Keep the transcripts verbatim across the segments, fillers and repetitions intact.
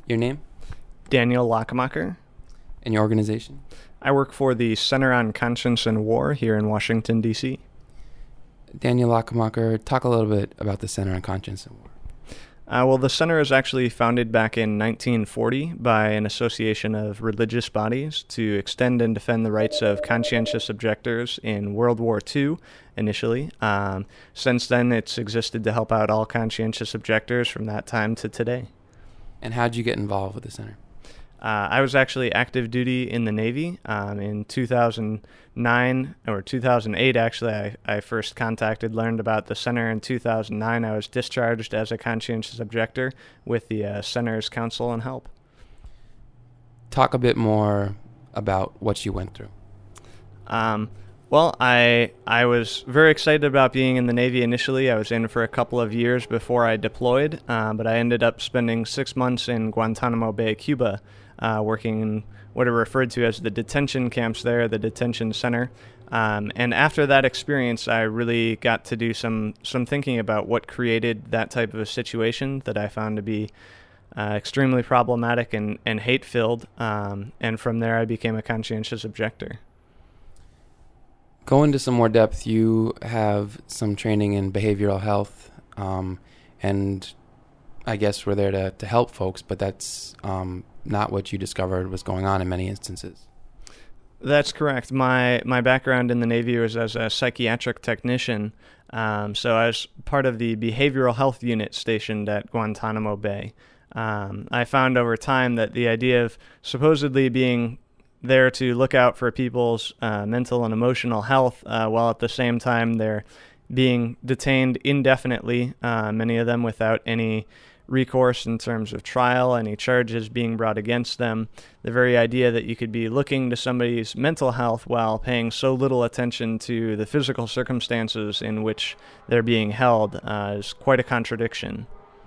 Your name Daniel Lockemacher. and your organization? I work for the Center on Conscience and War here in Washington, D C Daniel Lockemacher, talk a little bit about the Center on Conscience and War. Uh, well, the center was actually founded back in nineteen forty by an association of religious bodies to extend and defend the rights of conscientious objectors in World War Two initially. Um, since then, it's existed to help out all conscientious objectors from that time to today. And how did you get involved with the center? Uh, I was actually active duty in the Navy um, in two thousand nine or two thousand eight. Actually, I, I first contacted, learned about the center in two thousand nine. I was discharged as a conscientious objector with the uh, center's counsel and help. Talk a bit more about what you went through. Um, well, I I was very excited about being in the Navy initially. I was in for a couple of years before I deployed, uh, but I ended up spending six months in Guantanamo Bay, Cuba, uh, working in what are referred to as the detention camps there, the detention center. Um, and after that experience, I really got to do some, some thinking about what created that type of a situation that I found to be uh, extremely problematic and, and hate-filled. Um, and from there, I became a conscientious objector. Go into some more depth. You have some training in behavioral health, um, and I guess we're there to, to help folks, but that's um, not what you discovered was going on in many instances. That's correct. My my background in the Navy was as a psychiatric technician, um, so I was part of the behavioral health unit stationed at Guantanamo Bay. Um, I found over time that the idea of supposedly being there to look out for people's uh, mental and emotional health, uh, while at the same time they're being detained indefinitely, uh, many of them without any recourse in terms of trial, any charges being brought against them. The very idea that you could be looking to somebody's mental health while paying so little attention to the physical circumstances in which they're being held uh, is quite a contradiction.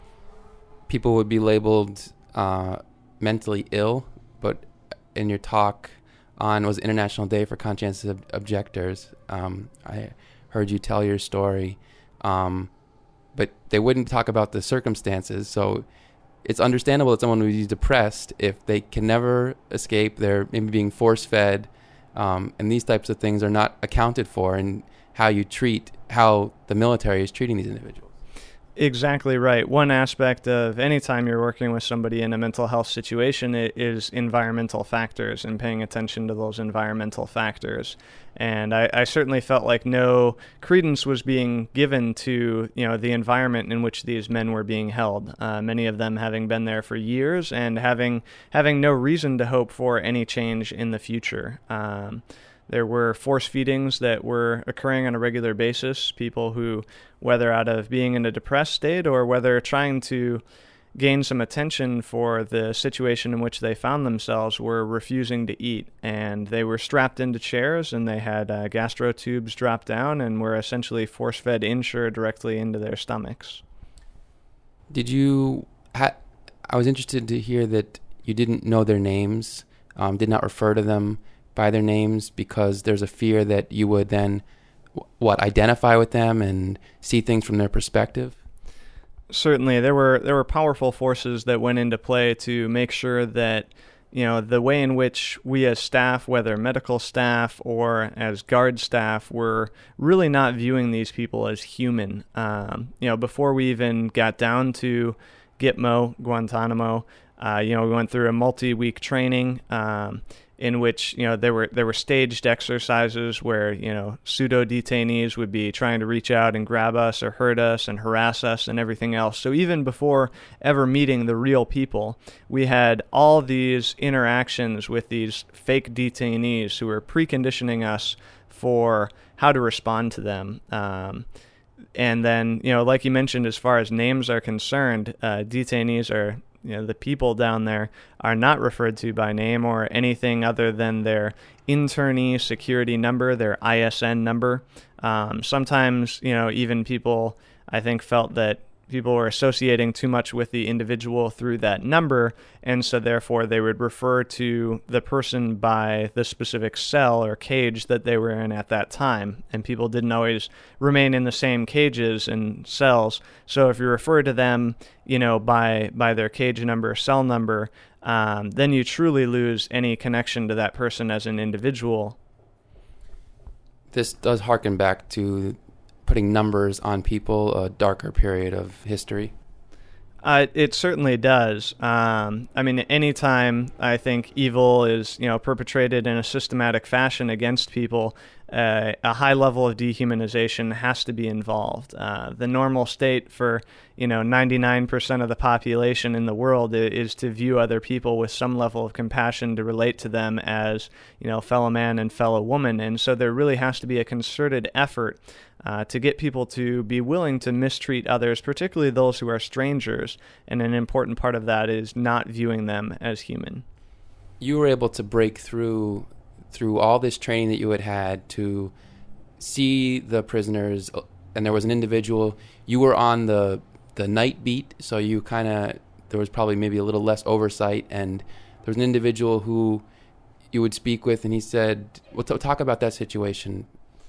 People would be labeled uh, mentally ill, but in your talk on was International Day for Conscientious Ob- Objectors, um, I heard you tell your story, um, but they wouldn't talk about the circumstances. So it's understandable that someone would be depressed if they can never escape. They're maybe being force-fed, um, and these types of things are not accounted for in how you treat, how the military is treating these individuals. Exactly right. One aspect of any time you're working with somebody in a mental health situation is environmental factors and paying attention to those environmental factors. And I, I certainly felt like no credence was being given to, you know, the environment in which these men were being held. Uh, many of them having been there for years and having having no reason to hope for any change in the future. Um, There were force feedings that were occurring on a regular basis, people who, whether out of being in a depressed state or whether trying to gain some attention for the situation in which they found themselves, were refusing to eat. And they were strapped into chairs and they had uh, gastro tubes dropped down and were essentially force-fed Ensure directly into their stomachs. Did you, ha- I was interested to hear that you didn't know their names, um, did not refer to them by their names because there's a fear that you would then, what, identify with them and see things from their perspective? Certainly, there were there were powerful forces that went into play to make sure that, you know, the way in which we as staff, whether medical staff or as guard staff, were really not viewing these people as human. Um, you know, before we even got down to Gitmo, Guantanamo, uh, you know, we went through a multi-week training. Um, in which, you know, there were there were staged exercises where, you know, pseudo detainees would be trying to reach out and grab us or hurt us and harass us and everything else. So even before ever meeting the real people, we had all these interactions with these fake detainees who were preconditioning us for how to respond to them. Um, and then, you know, like you mentioned, as far as names are concerned, uh, detainees are, you know, the people down there are not referred to by name or anything other than their internee security number, their I S N number. Um, sometimes, you know, even people, I think, felt that people were associating too much with the individual through that number, and so therefore they would refer to the person by the specific cell or cage that they were in at that time. And people didn't always remain in the same cages and cells. So if you refer to them, you know, by by their cage number, cell number, um, then you truly lose any connection to that person as an individual. This does harken back to putting numbers on people, a darker period of history. Uh, it certainly does. Um, I mean, anytime I think evil is, you know, perpetrated in a systematic fashion against people, uh, a high level of dehumanization has to be involved. Uh, the normal state for, you know, ninety-nine percent of the population in the world is to view other people with some level of compassion, to relate to them as, you know, fellow man and fellow woman. And so there really has to be a concerted effort Uh, to get people to be willing to mistreat others, particularly those who are strangers. And an important part of that is not viewing them as human. You were able to break through through all this training that you had had to see the prisoners, and there was an individual. You were on the the night beat, so you kind of, there was probably maybe a little less oversight, and there was an individual who you would speak with, and he said, well, t- talk about that situation.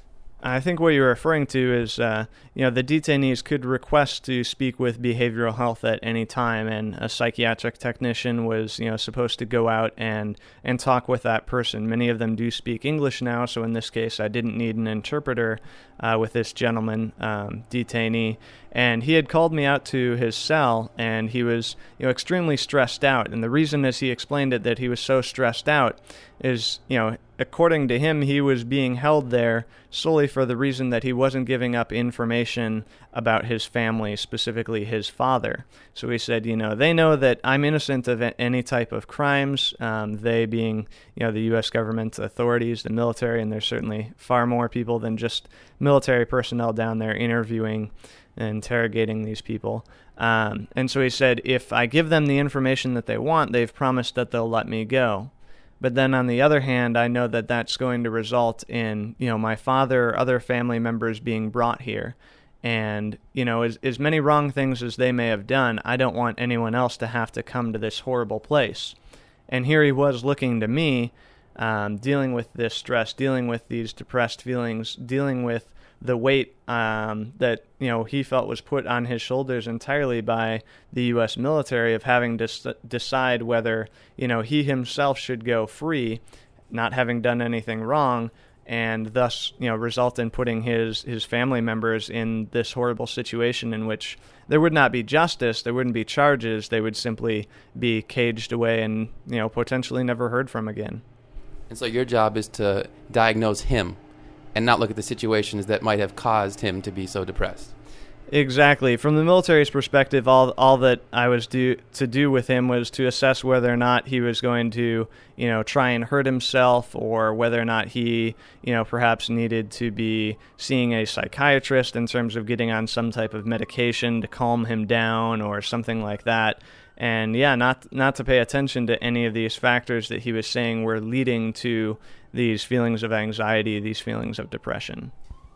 I think what you're referring to is, uh, you know, the detainees could request to speak with behavioral health at any time, and a psychiatric technician was, you know, supposed to go out and, and talk with that person. Many of them do speak English now, so in this case, I didn't need an interpreter uh, with this gentleman, um, detainee, and he had called me out to his cell, and he was, you know, extremely stressed out. And the reason, as he explained it, that he was so stressed out is, you know, according to him, he was being held there solely for the reason that he wasn't giving up information about his family, specifically his father. So he said, you know, they know that I'm innocent of any type of crimes, um, they being, you know, the U S government authorities, the military, and there's certainly far more people than just military personnel down there interviewing and interrogating these people. Um, and so he said, if I give them the information that they want, they've promised that they'll let me go. But then on the other hand, I know that that's going to result in, you know, my father or other family members being brought here. And, you know, as, as many wrong things as they may have done, I don't want anyone else to have to come to this horrible place. And here he was looking to me, um, dealing with this stress, dealing with these depressed feelings, dealing with the weight um, that, you know, he felt was put on his shoulders entirely by the U S military of having to s- decide whether, you know, he himself should go free, not having done anything wrong, and thus, you know, result in putting his, his family members in this horrible situation in which there would not be justice, there wouldn't be charges, they would simply be caged away and, you know, potentially never heard from again. And so your job is to diagnose him and not look at the situations that might have caused him to be so depressed. Exactly. From the military's perspective, all all that I was do to do with him was to assess whether or not he was going to, you know, try and hurt himself, or whether or not he, you know, perhaps needed to be seeing a psychiatrist in terms of getting on some type of medication to calm him down or something like that. And yeah, not not to pay attention to any of these factors that he was saying were leading to these feelings of anxiety, these feelings of depression.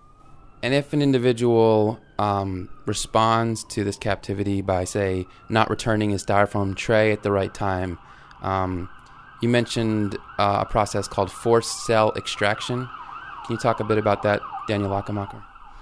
And if an individual um, responds to this captivity by, say, not returning his styrofoam tray at the right time, um, you mentioned uh, a process called forced cell extraction. Can you talk a bit about that, Daniel Lachenmacher?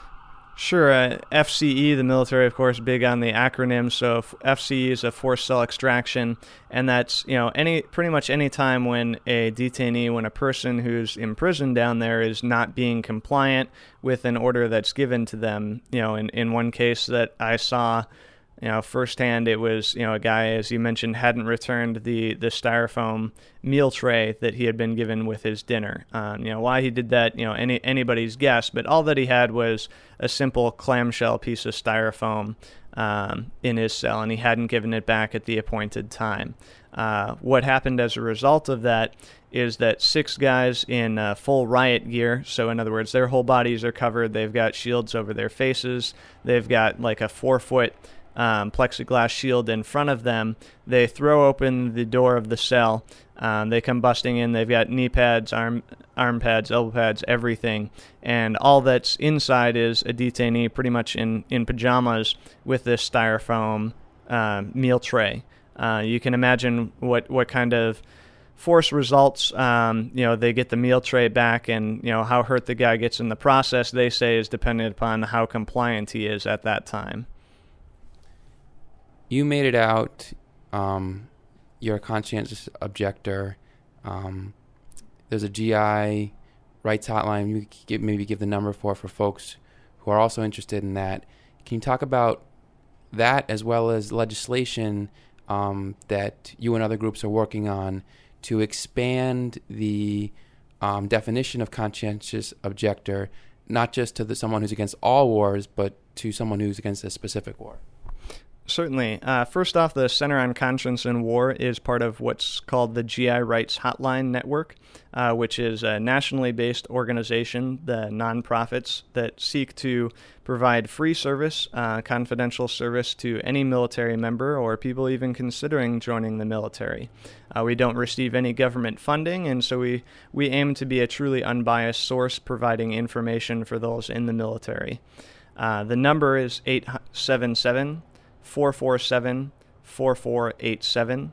Sure. Uh, F C E, the military, of course, big on the acronym. So F C E is a forced cell extraction, and that's, you know, any pretty much any time when a detainee, when a person who's imprisoned down there is not being compliant with an order that's given to them. You know, in, in one case that I saw, you know, firsthand, it was, you know, a guy, as you mentioned, hadn't returned the, the styrofoam meal tray that he had been given with his dinner. Um, you know, why he did that, you know, any anybody's guess, but all that he had was a simple clamshell piece of styrofoam um, in his cell, and he hadn't given it back at the appointed time. Uh, what happened as a result of that is that six guys in uh, full riot gear, so in other words, their whole bodies are covered, they've got shields over their faces, they've got like a four-foot um, plexiglass shield in front of them. They throw open the door of the cell. Um, they come busting in. They've got knee pads, arm arm pads, elbow pads, everything. And all that's inside is a detainee pretty much in, in pajamas with this styrofoam uh, meal tray. Uh, you can imagine what, what kind of force results. Um, you know, they get the meal tray back, and, you know, how hurt the guy gets in the process, they say, is dependent upon how compliant he is at that time. You made it out. Um, you're a conscientious objector. Um, there's a G I rights hotline. You could give, maybe give the number for for folks who are also interested in that. Can you talk about that as well as legislation um, that you and other groups are working on to expand the um, definition of conscientious objector, not just to the, someone who's against all wars, but to someone who's against a specific war? Certainly. Uh, first off, the Center on Conscience and War is part of what's called the G I Rights Hotline Network, uh, which is a nationally based organization, the nonprofits that seek to provide free service, uh, confidential service to any military member or people even considering joining the military. Uh, we don't receive any government funding, and so we, we aim to be a truly unbiased source providing information for those in the military. Uh, the number is eight seven seven, four four seven, four four eight seven.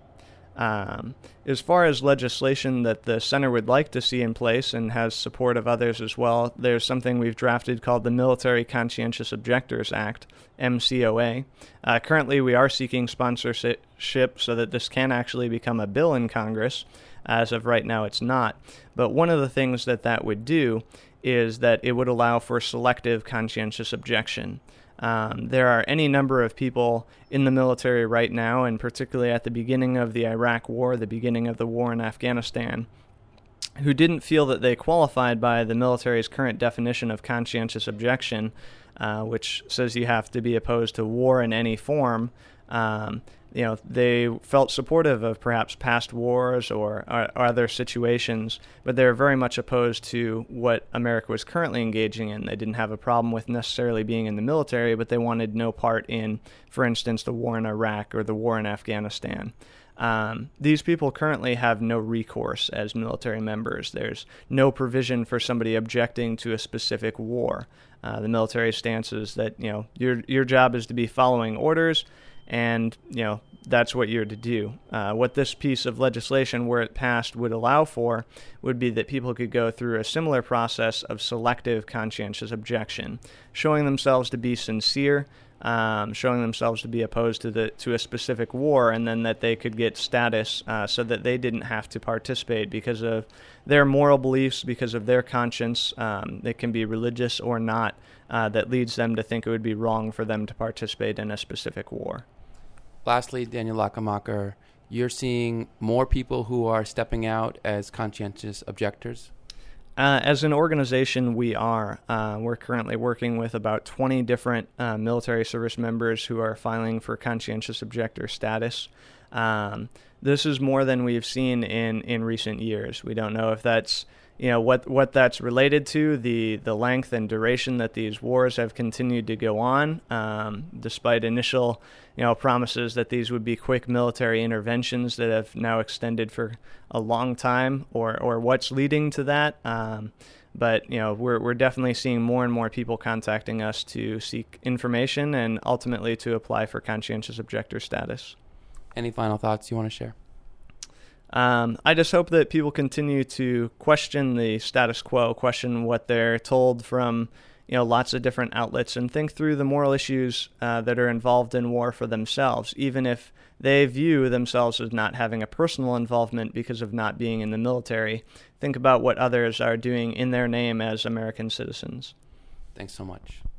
Um, as far as legislation that the Center would like to see in place and has support of others as well, there's something we've drafted called the Military Conscientious Objectors Act, M C O A. Uh, currently, we are seeking sponsorship so that this can actually become a bill in Congress. As of right now, it's not. But one of the things that that would do is that it would allow for selective conscientious objection. Um, there are any number of people in the military right now, and particularly at the beginning of the Iraq War, the beginning of the war in Afghanistan, who didn't feel that they qualified by the military's current definition of conscientious objection, uh, which says you have to be opposed to war in any form. Um, you know, they felt supportive of perhaps past wars or, or other situations, but they were very much opposed to what America was currently engaging in. They didn't have a problem with necessarily being in the military, but they wanted no part in, for instance, the war in Iraq or the war in Afghanistan. Um, these people currently have no recourse as military members. There's no provision for somebody objecting to a specific war. Uh, the military stance is that, you know, your your job is to be following orders, and, you know, that's what you're to do. Uh, what this piece of legislation, where it passed, would allow for would be that people could go through a similar process of selective conscientious objection, showing themselves to be sincere, um, showing themselves to be opposed to the to a specific war, and then that they could get status uh, so that they didn't have to participate because of their moral beliefs, because of their conscience. Um, it can be religious or not, uh, that leads them to think it would be wrong for them to participate in a specific war. Lastly, Daniel Lakemacher, you're seeing more people who are stepping out as conscientious objectors? Uh, as an organization, we are. Uh, we're currently working with about twenty different uh, military service members who are filing for conscientious objector status. Um, this is more than we've seen in, in recent years. We don't know if that's, you know, what what that's related to, the, the length and duration that these wars have continued to go on, um, despite initial, you know, promises that these would be quick military interventions that have now extended for a long time, or, or what's leading to that. Um, but, you know, we're we're definitely seeing more and more people contacting us to seek information and ultimately to apply for conscientious objector status. Any final thoughts you want to share? Um, I just hope that people continue to question the status quo, question what they're told from, you know, lots of different outlets, and think through the moral issues uh, that are involved in war for themselves, even if they view themselves as not having a personal involvement because of not being in the military. Think about what others are doing in their name as American citizens. Thanks so much.